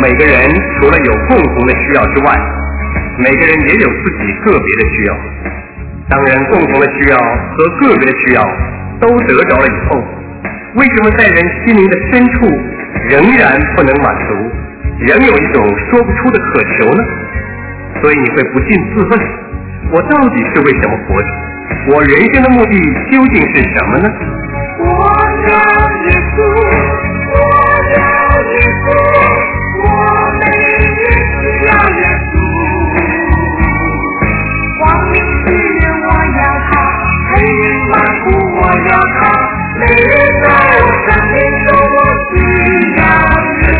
每个人除了有共同的需要之外，每个人也有自己个别的需要。当然，共同的需要和个别的需要都得着了以后，为什么在人心灵的深处仍然不能满足，仍有一种说不出的渴求呢？所以你会不禁自问，我到底是为什么活着？我人生的目的究竟是什么呢？ 我要耶稣，我要耶稣，我每日需要耶稣。光明之人我要他，黑云漫步我要他，每日在我生命中我需要耶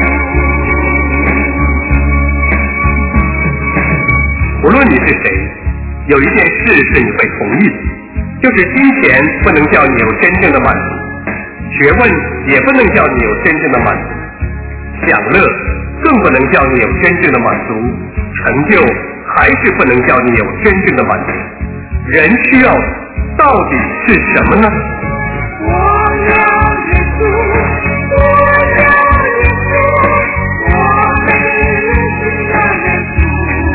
稣。无论你是谁，有一件事是你会同意的，就是金钱不能叫你有真正的满足，学问也不能叫你有真正的满足，享乐更不能叫你有真正的满足，成就还是不能叫你有真正的满足。人需要的到底是什么呢？ 我要耶稣，我要耶稣，我每日需要耶稣。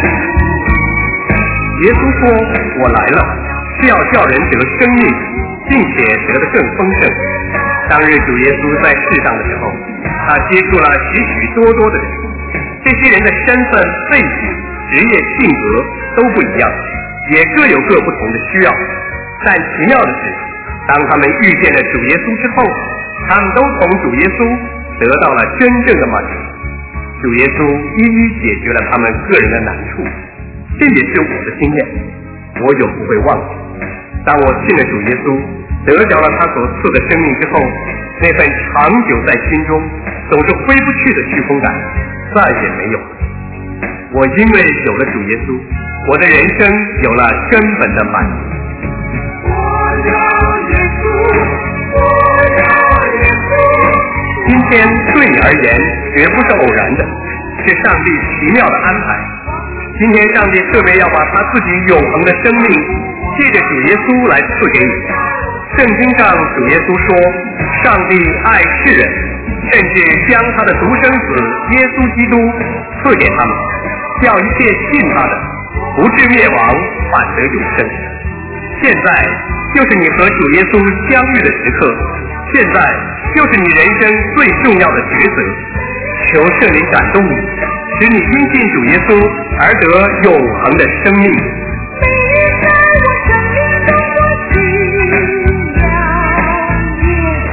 耶稣说，我来了是要叫人得生命，并且得得更丰盛。当日主耶稣在世上的时候，他接触了许许多多的人，这些人的身份、背景、职业、性格都不一样，也各有各不同的需要。但奇妙的是，当他们遇见了主耶稣之后，他们都从主耶稣得到了真正的满足。主耶稣一一解决了他们个人的难处，这也是我的经验，我永不会忘记。当我信了主耶稣，得着了他所赐的生命之后，那份长久在心中总是挥不去的虚空感再也没有了。我因为有了主耶稣，我的人生有了根本的满足。 我要耶稣，我要耶稣。 今天对你而言绝不是偶然的，是上帝奇妙的安排。今天上帝特别要把他自己永恒的生命借着主耶稣来赐给你。圣经上主耶稣说，上帝爱世人，甚至将他的独生子耶稣基督赐给他们，叫一切信他的不至灭亡，反得永生。现在就是你和主耶稣相遇的时刻，现在就是你人生最重要的抉择。求圣灵感动你，使你因信主耶稣而得永恒的生命。 每日在我生命中我需要耶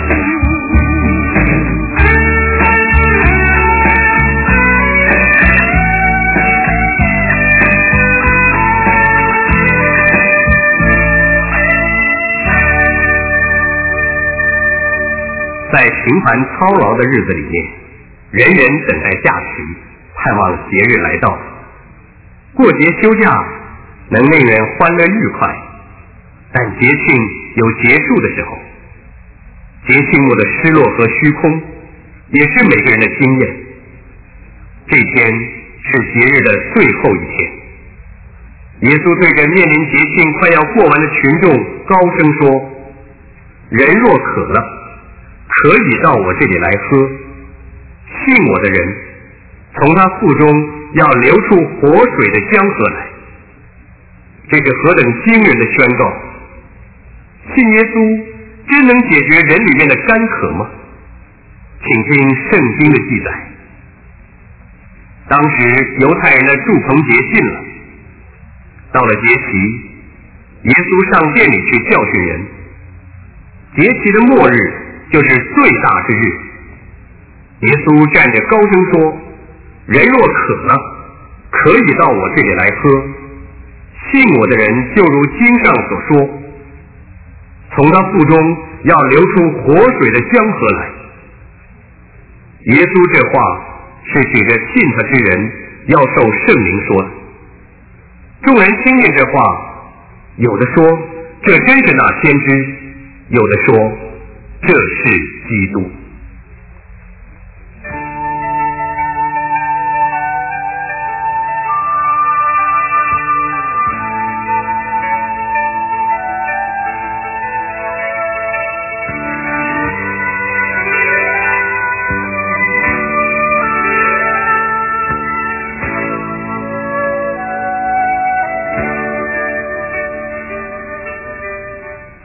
在平凡操劳的日子里面，人人等待假期，盼望节日来到。过节休假能令人欢乐愉快，但节庆有结束的时候，节庆末的失落和虚空也是每个人的经验。这天是节日的最后一天，耶稣对着面临节庆快要过完的群众高声说，人若渴了，可以到我这里来喝，信我的人从他腹中要流出活水的江河来。这是何等惊人的宣告！信耶稣真能解决人里面的干渴吗？请听圣经的记载。当时犹太人的住棚节近了，到了节期，耶稣上殿里去教训人。节期的末日就是最大之日，耶稣站着高声说，人若渴了，可以到我这里来喝，信我的人就如经上所说，从他腹中要流出活水的江河来。耶稣这话是指着信他之人要受圣灵说的。众人听见这话，有的说这真是那先知，有的说这是基督。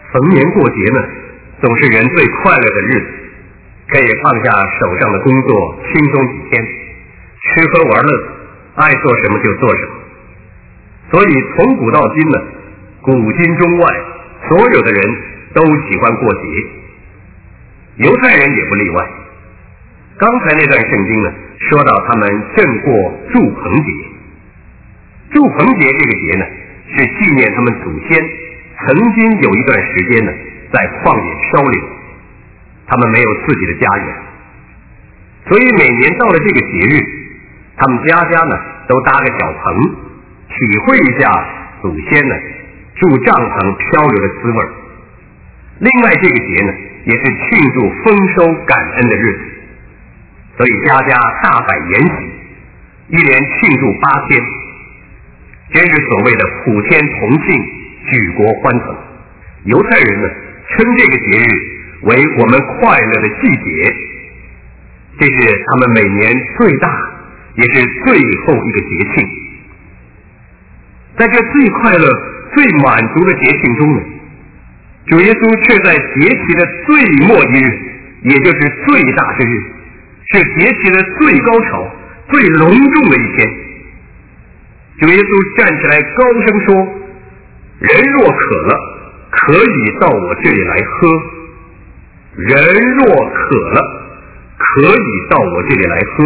逢年过节呢，总是人最快乐的日子，可以放下手上的工作，轻松几天，吃喝玩乐，爱做什么就做什么。所以从古到今呢，古今中外所有的人都喜欢过节，犹太人也不例外。刚才那段圣经呢，说到他们正过住棚节。住棚节这个节呢，是纪念他们祖先曾经有一段时间呢，在旷野漂流，他们没有自己的家园，所以每年到了这个节日，他们家家呢都搭个小棚，体会一下祖先呢住帐篷漂流的滋味。另外这个节呢，也是庆祝丰收感恩的日子，所以家家大摆筵席，一连庆祝8天，真是所谓的普天同庆，举国欢腾。犹太人呢，称这个节日为我们快乐的季节，这是他们每年最大也是最后一个节庆。在这最快乐最满足的节庆中呢，主耶稣却在节期的最末一日，也就是最大之日，是节期的最高潮最隆重的一天。主耶稣站起来高声说，人若渴了，可以到我这里来喝，人若渴了，可以到我这里来喝。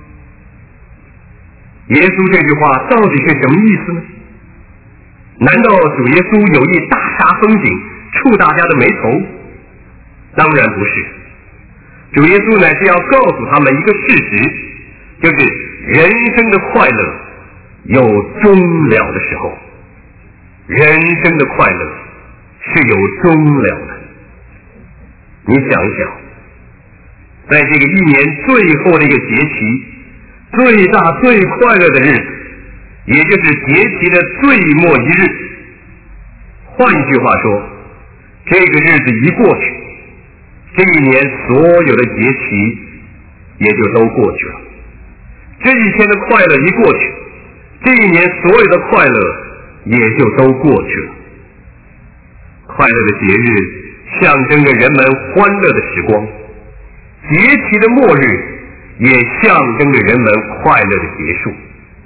耶稣这句话到底是什么意思呢？难道主耶稣有意大煞风景，触大家的眉头？当然不是。主耶稣乃是要告诉他们一个事实，就是人生的快乐有终了的时候，人生的快乐是有终了的。你想一想，在这个一年最后的一个节期，最大最快乐的日子，也就是节期的最末一日。换一句话说，这个日子一过去，这一年所有的节期也就都过去了。这一天的快乐一过去，这一年所有的快乐也就都过去了。快乐的节日象征着人们欢乐的时光，节期的末日也象征着人们快乐的结束。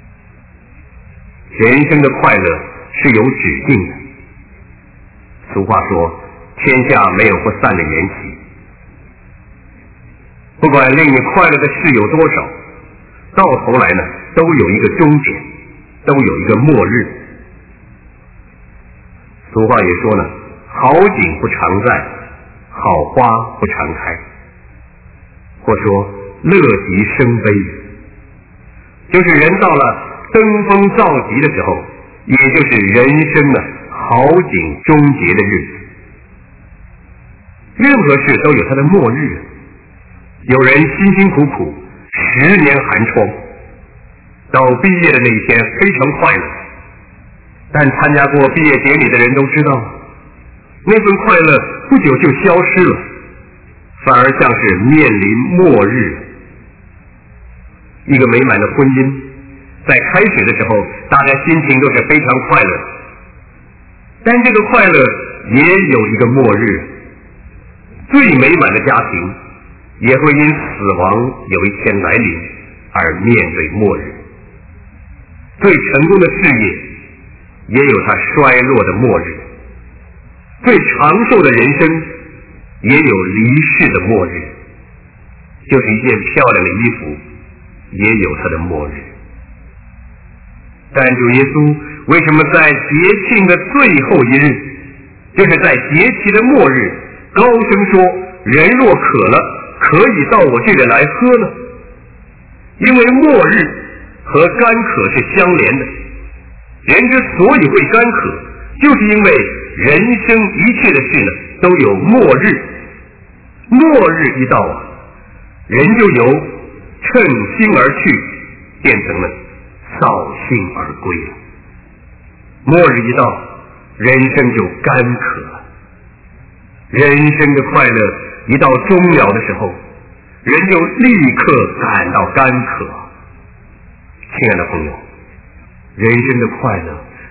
人生的快乐是有止境的。俗话说，天下没有不散的筵席。不管令你快乐的事有多少，到头来呢，都有一个终点，都有一个末日。俗话也说呢，好景不常在，好花不常开，或说乐极生悲，就是人到了登峰造极的时候，也就是人生的好景终结的日子。任何事都有它的末日，有人辛辛苦苦10年寒窗，到毕业的那一天非常快乐，但参加过毕业典礼的人都知道，那份快乐不久就消失了，反而像是面临末日。一个美满的婚姻在开始的时候，大家心情都是非常快乐，但这个快乐也有一个末日。最美满的家庭也会因死亡有一天来临而面对末日。最成功的事业也有它衰落的末日，最长寿的人生也有离世的末日。就是一件漂亮的衣服也有它的末日。但主耶稣为什么在节庆的最后一日，就是在节期的末日，高声说人若渴了，可以到我这里来喝呢？因为末日和干渴是相连的。人之所以会干渴，就是因为人生一切的事呢都有末日。末日一到啊，人就由趁心而去变成了扫兴而归了。末日一到，人生就干渴了。人生的快乐一到终了的时候，人就立刻感到干渴。亲爱的朋友，人生的快乐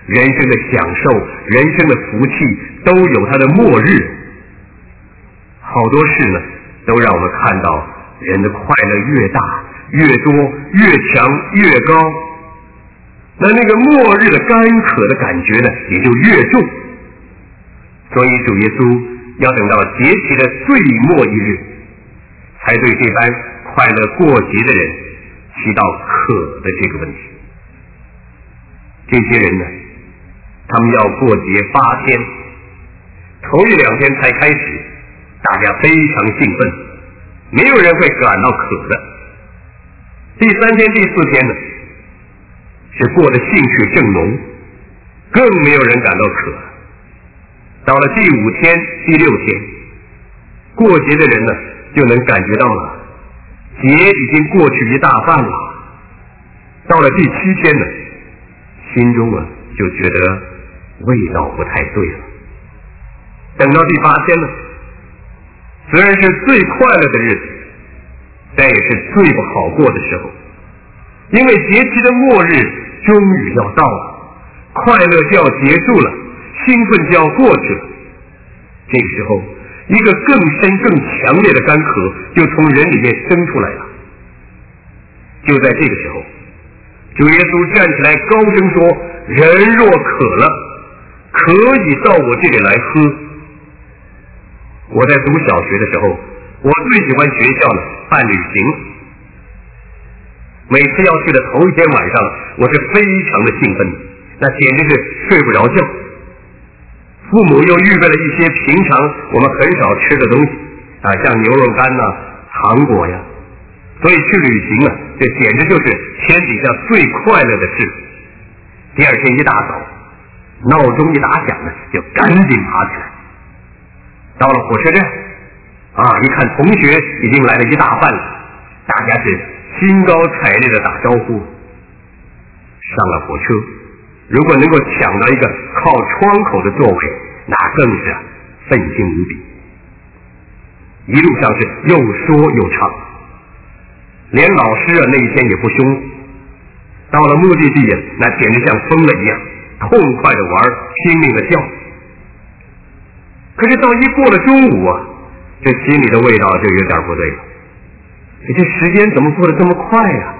人生的享受，人生的福气都有它的末日。好多事呢，都让我们看到人的快乐越大越多越强越高，那个末日的干渴的感觉呢也就越重。所以主耶稣要等到节期的最末一日，才对这班快乐过节的人提到渴的这个问题。这些人呢，他们要过节8天，头一2天才开始，大家非常兴奋，没有人会感到渴的。第3天、第4天呢，是过得兴趣正浓，更没有人感到渴。到了第5天、第6天，过节的人呢，就能感觉到了节已经过去一大半了。到了第7天呢，心中啊就觉得味道不太对了。等到第8天呢，虽然是最快乐的日子，但也是最不好过的时候，因为节期的末日终于要到了，快乐就要结束了，兴奋就要过去了。这个时候，一个更深更强烈的干渴就从人里面生出来了。就在这个时候，主耶稣站起来高声说：人若渴了，可以到我这里来喝。我在读小学的时候，我最喜欢学校呢办旅行，每次要去的头一天晚上，我是非常的兴奋，那简直是睡不着觉。父母又预备了一些平常我们很少吃的东西像牛肉干糖果呀，所以去旅行呢，这简直就是天底下最快乐的事。第2天一大早，闹钟一打响呢，就赶紧爬起来。到了火车站一看同学已经来了一大半了，大家是兴高采烈的打招呼。上了火车，如果能够抢到一个靠窗口的座位，那更是奋兴无比。一路上是又说又唱，连老师那一天也不凶。到了目的地那简直像疯了一样，痛快的玩，拼命的笑。可是到一过了中午这心里的味道就有点不对了。这时间怎么过得这么快呀？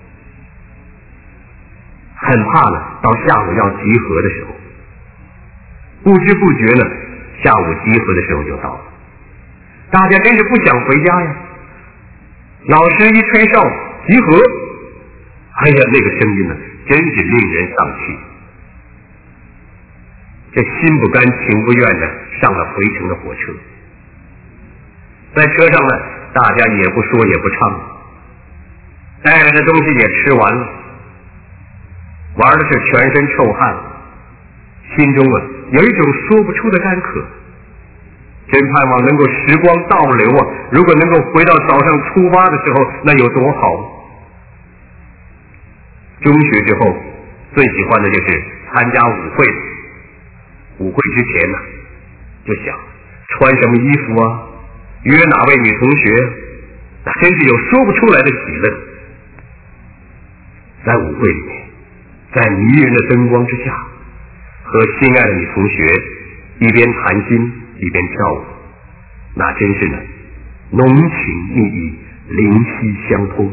很怕呢，到下午要集合的时候，不知不觉呢，下午集合的时候就到了。大家真是不想回家呀。老师一吹哨，集合，那个声音呢，真是令人丧气。这心不甘情不愿的上了回程的火车，在车上呢，大家也不说也不唱，带来的东西也吃完了，玩的是全身臭汗，心中有一种说不出的干渴，真盼望能够时光倒流如果能够回到早上出发的时候，那有多好。中学之后最喜欢的就是参加舞会，舞会之前呢，就想穿什么衣服约哪位女同学，那真是有说不出来的喜乐。在舞会里面，在迷人的灯光之下，和心爱的女同学一边谈心一边跳舞，那真是呢浓情蜜意，灵犀相通。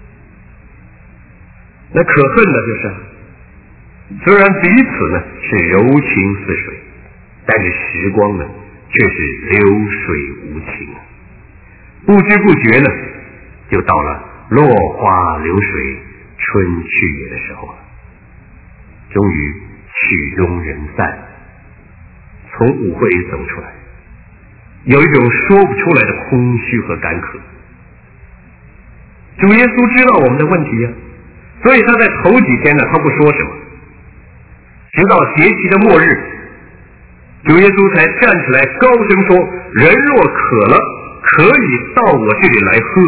那可恨的就是，虽然彼此呢是柔情似水，但是时光呢却是流水无情，不知不觉呢就到了落花流水春去也的时候了。终于曲终人散，从舞会里走出来，有一种说不出来的空虚和干渴。主耶稣知道我们的问题所以他在头几天呢，他不说什么，直到节期的末日，主耶稣才站起来高声说：人若渴了，可以到我这里来喝。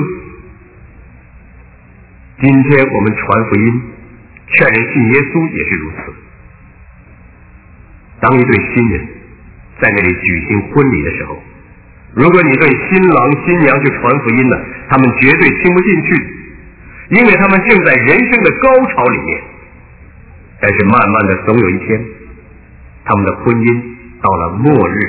今天我们传福音劝人信耶稣也是如此。当一对新人在那里举行婚礼的时候，如果你对新郎新娘去传福音呢，他们绝对听不进去，因为他们正在人生的高潮里面。但是慢慢的，总有一天他们的婚姻到了末日，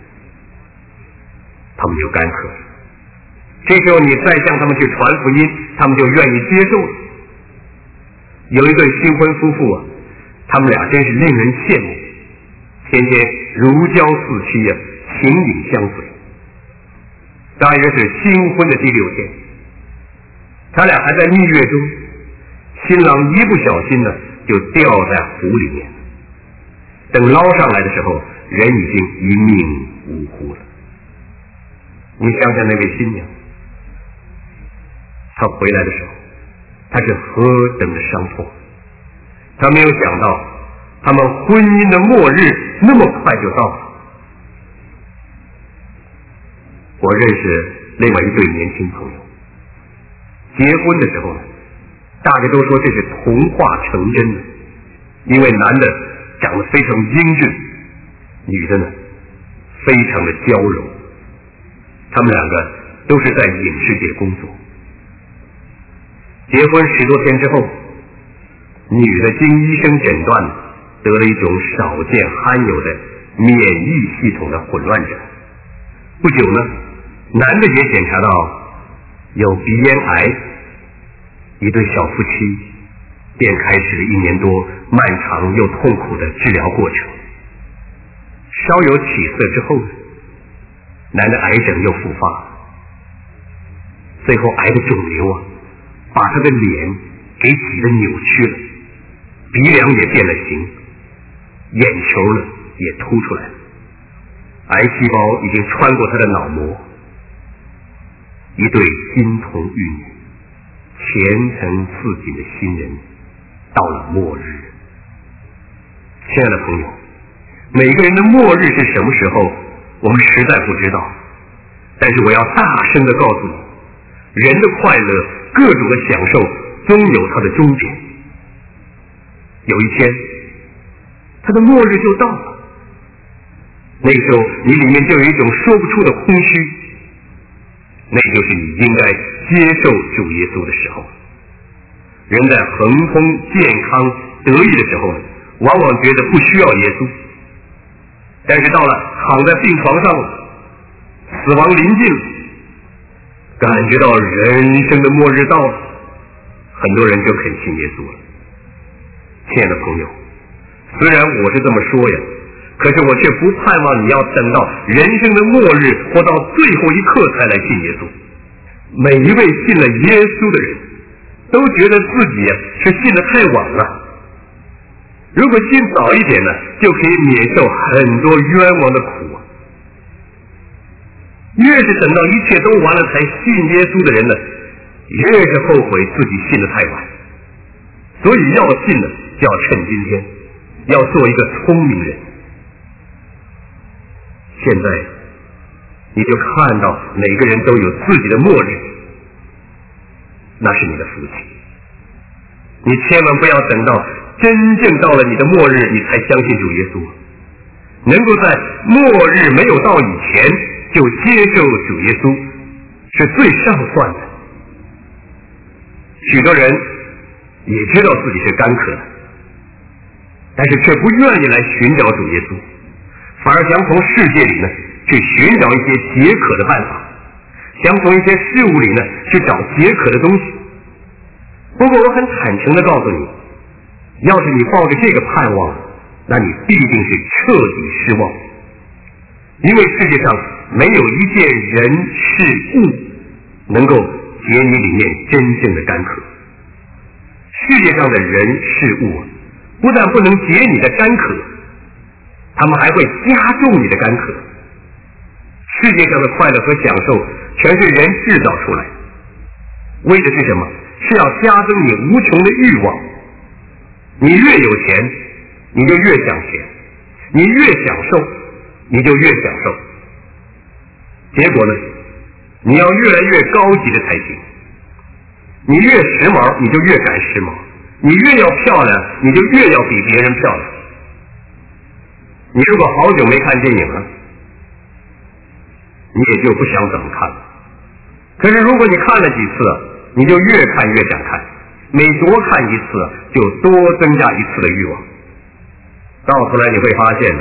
他们就干渴了。这时候你再向他们去传福音，他们就愿意接受了。有一对新婚夫妇啊，他们俩真是令人羡慕，天天如胶似漆啊，情侣相随。大约是新婚的第6天，他俩还在蜜月中，新郎一不小心呢就掉在湖里面，等捞上来的时候，人已经一命呜呼了。你想想那位新娘，她回来的时候，她是何等的伤痛，她没有想到他们婚姻的末日那么快就到了。我认识另外一对年轻朋友，结婚的时候呢，大家都说这是童话成真的，因为男的长得非常英俊，女的呢非常的娇柔。他们两个都是在影视界工作。结婚10多天之后，女的经医生诊断得了一种少见罕有的免疫系统的混乱症。不久呢，男的也检查到有鼻咽癌，一对小夫妻便开始了1年多漫长又痛苦的治疗过程。稍有起色之后呢，男的癌症又复发，最后癌的肿瘤啊，把他的脸给挤得扭曲了，鼻梁也变了形，眼球呢也凸出来了，癌细胞已经穿过他的脑膜。一对金童玉女、前程似锦的新人到了末日。亲爱的朋友，每个人的末日是什么时候，我们实在不知道，但是我要大声地告诉你，人的快乐，各种的享受终有它的终点。有一天他的末日就到了，那个时候你里面就有一种说不出的空虚，那就是你应该接受主耶稣的时候。人在恒通健康得意的时候，往往觉得不需要耶稣，但是到了躺在病床上，死亡临近了，感觉到人生的末日到了，很多人就肯信耶稣了。亲爱的朋友，虽然我是这么说呀，可是我却不盼望你要等到人生的末日或到最后一刻才来信耶稣。每一位信了耶稣的人都觉得自己是信得太晚了，如果信早一点呢，就可以免受很多冤枉的苦啊。越是等到一切都完了才信耶稣的人呢，越是后悔自己信得太晚。所以要信呢，就要趁今天，要做一个聪明人。现在你就看到每个人都有自己的末日，那是你的福气。你千万不要等到真正到了你的末日你才相信主耶稣，能够在末日没有到以前就接受主耶稣是最上算的。许多人也知道自己是干渴的，但是却不愿意来寻找主耶稣，反而想从世界里呢去寻找一些解渴的办法，想从一些事物里呢去找解渴的东西。不过我很坦诚地告诉你，要是你抱着这个盼望，那你必定是彻底失望。因为世界上没有一件人事物能够解你里面真正的干渴。世界上的人事物不但不能解你的干渴，他们还会加重你的干渴。世界上的快乐和享受全是人制造出来，为的是什么？是要加增你无穷的欲望。你越有钱，你就越想钱；你越享受，你就越享受。结果呢，你要越来越高级的才行。你越时髦，你就越赶时髦；你越要漂亮，你就越要比别人漂亮。你如果好久没看电影了，你也就不想怎么看了。可是如果你看了几次，你就越看越想看，每多看一次就多增加一次的欲望。 到头来你会发现呢，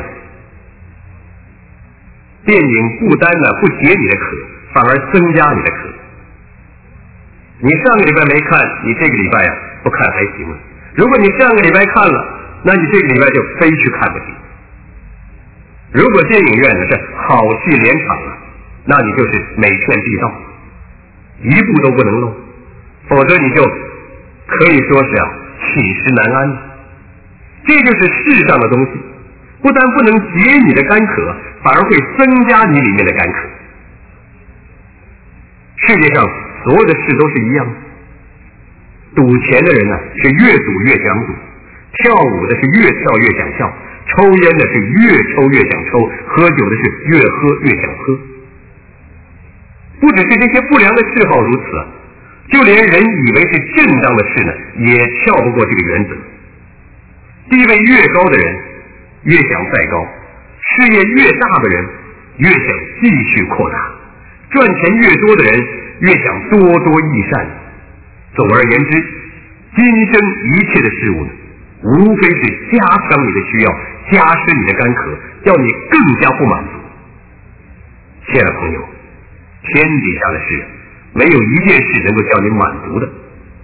电影不单呢不解你的渴，反而增加你的渴。你上个礼拜没看，你这个礼拜不看还行了。如果你上个礼拜看了，那你这个礼拜就非去看不行。如果电影院呢是好戏连场了，那你就是每片必到，一步都不能漏，否则你就可以说是寝食难安。这就是世上的东西，不但不能解你的干渴，反而会增加你里面的干渴。世界上所有的事都是一样的，赌钱的人呢是越赌越想赌，跳舞的是越跳越想跳，抽烟的是越抽越想抽，喝酒的是越喝越想喝。不只是这些不良的嗜好如此，就连人以为是正当的事呢，也跳不过这个原则。地位越高的人越想再高，事业越大的人越想继续扩大，赚钱越多的人越想多多益善。总而言之，今生一切的事物呢，无非是加强你的需要，加深你的干渴，叫你更加不满足。亲爱的朋友，天底下的事没有一件事能够叫你满足的。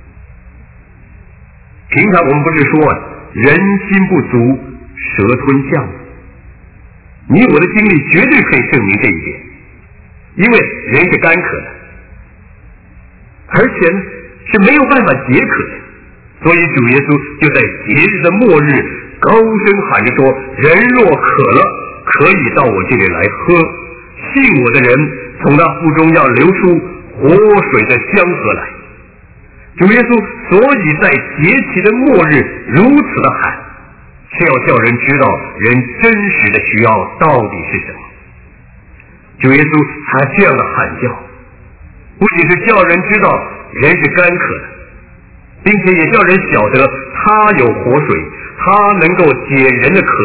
平常我们不是说人心不足蛇吞象，你我的经历绝对可以证明这一点。因为人是干渴的，而且呢是没有办法解渴的，所以主耶稣就在节日的末日高声喊着说，人若渴了，可以到我这里来喝，信我的人从他腹中要流出活水的江河来。主耶稣所以在节期的末日如此的喊，是要叫人知道人真实的需要到底是什么。主耶稣他这样的喊叫，不仅是叫人知道人是干渴的，并且也叫人晓得他有活水，他能够解人的渴。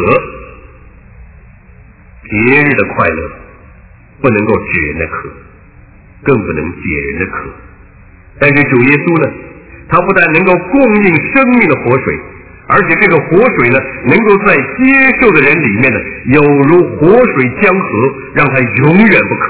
节日的快乐不能够止人的渴，更不能解人的渴。但是主耶稣呢，他不但能够供应生命的活水，而且这个活水呢，能够在接受的人里面呢，有如活水江河，让他永远不渴。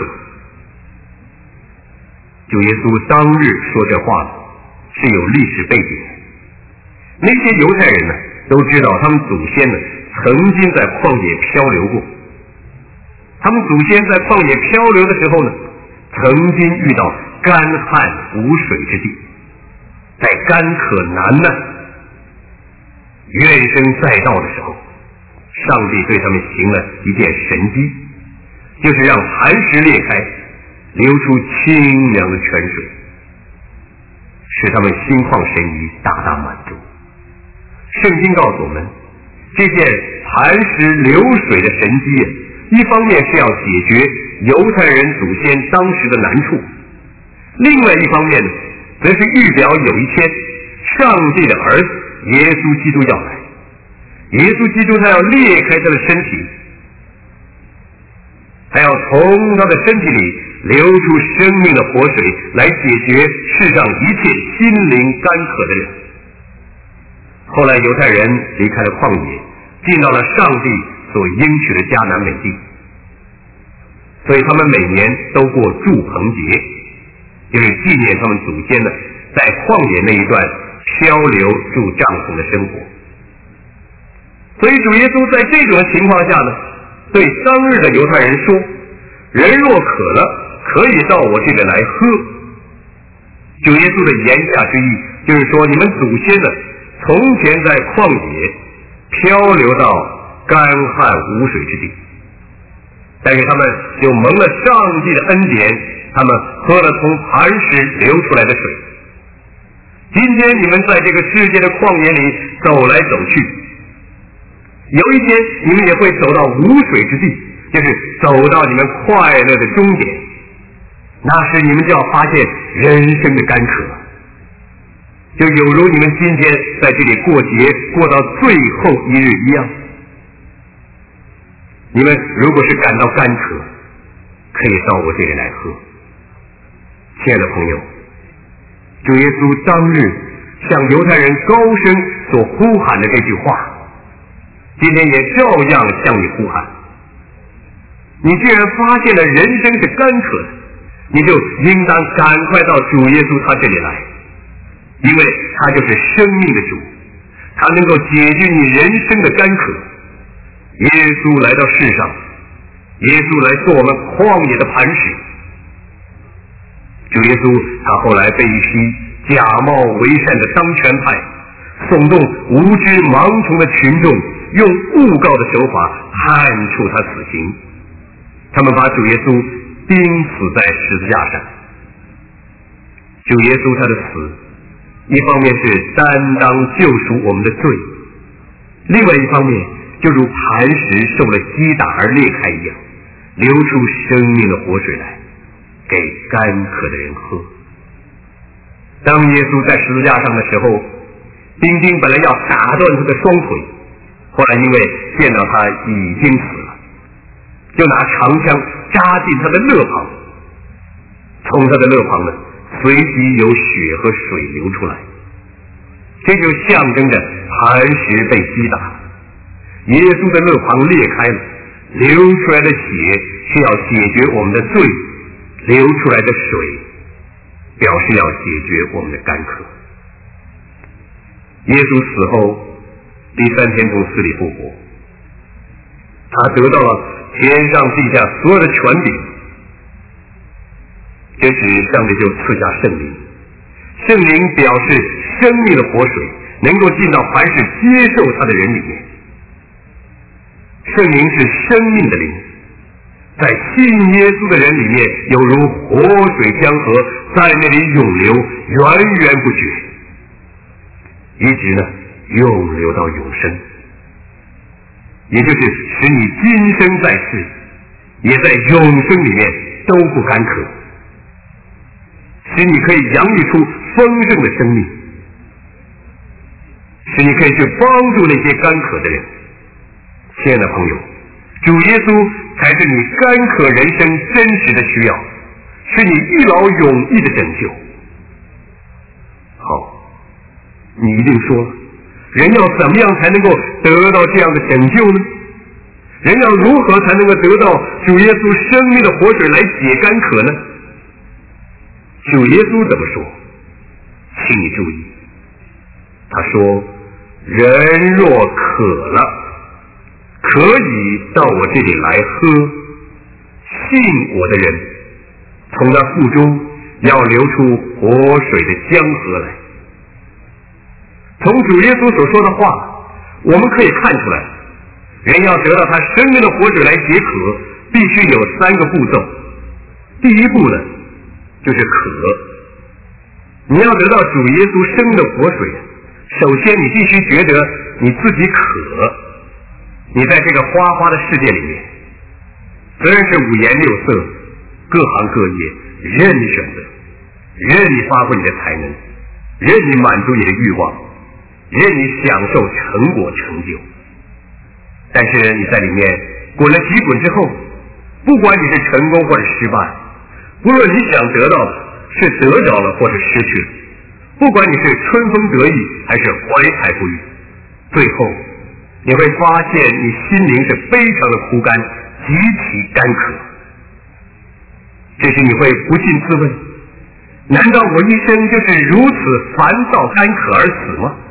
主耶稣当日说这话是有历史背景的。那些犹太人呢，都知道他们祖先呢曾经在旷野漂流过。他们祖先在旷野漂流的时候呢，曾经遇到干旱无水之地，在干渴难耐、怨声载道的时候，上帝对他们行了一件神迹，就是让磐石裂开，流出清凉的泉水，使他们心旷神怡，大大满足。圣经告诉我们，这件磐石流水的神迹一方面是要解决犹太人祖先当时的难处，另外一方面呢，则是预表有一天上帝的儿子耶稣基督要来。耶稣基督他要裂开他的身体，他要从他的身体里流出生命的活水，来解决世上一切心灵干渴的人。后来犹太人离开了旷野，进到了上帝所应许的迦南美地，所以他们每年都过住棚节，就是纪念他们祖先的在旷野那一段漂流住帐篷的生活。所以主耶稣在这种情况下呢，对当日的犹太人说，人若渴了，可以到我这里来喝。主耶稣的言下之意就是说，你们祖先呢从前在旷野漂流到干旱无水之地，但是他们就蒙了上帝的恩典，他们喝了从磐石流出来的水。今天你们在这个世界的旷野里走来走去，有一天你们也会走到无水之地，就是走到你们快乐的终点，那时你们就要发现人生的干渴，就有如你们今天在这里过节过到最后一日一样。你们如果是感到干渴，可以到我这里来喝。亲爱的朋友，主耶稣当日向犹太人高声所呼喊的这句话， 今天也照样向你呼喊。你既然发现了人生是干渴的，你就应当赶快到主耶稣他这里来，因为他就是生命的主，他能够解决你人生的干渴。耶稣来到世上，耶稣来做我们旷野的磐石。主耶稣他后来被一批假冒为善的当权派耸动无知盲从的群众，用诬告的手法判处他死刑。他们把主耶稣钉死在十字架上。主耶稣他的死，一方面是担当救赎我们的罪，另外一方面就如磐石受了击打而裂开一样，流出生命的活水来，给干渴的人喝。当耶稣在十字架上的时候，兵丁本来要打断他的双腿，后来因为见到他已经死了，就拿长枪扎进他的肋旁，从他的肋旁呢随即有血和水流出来，这就象征着磐石被击打，耶稣的肋旁裂开了，流出来的血是要解决我们的罪，流出来的水表示要解决我们的干渴。耶稣死后第3天从死里复活，他得到了天上地下所有的权柄，这时上帝就赐下圣灵，圣灵表示生命的活水能够进到凡是接受他的人里面。圣灵是生命的灵，在信耶稣的人里面有如活水江河，在那里涌流，源源不绝，一直呢涌流到永生，也就是使你今生在世也在永生里面都不干渴，使你可以洋溢出丰盛的生命，使你可以去帮助那些干渴的人。亲爱的朋友，主耶稣才是你干渴人生真实的需要，是你一劳永逸的拯救。好，你一定说，人要怎么样才能够得到这样的拯救呢？人要如何才能够得到主耶稣生命的活水来解干渴呢？主耶稣怎么说？请你注意，他说，人若渴了，可以到我这里来喝，信我的人从他腹中要流出活水的江河来。从主耶稣所说的话，我们可以看出来，人要得到他生命的活水来解渴，必须有3个步骤。第一步呢，就是渴。你要得到主耶稣生命的活水，首先你必须觉得你自己渴。你在这个花花的世界里面，虽然是五颜六色，各行各业，任你选择，任你发挥你的才能，任你满足你的欲望，任你享受成果成就。但是你在里面滚了几滚之后，不管你是成功或者失败，不论你想得到的是得着了或是失去了，不管你是春风得意还是怀才不遇，最后你会发现你心灵是非常的枯干，极其干渴。这时你会不禁自问，难道我一生就是如此烦躁干渴而死吗？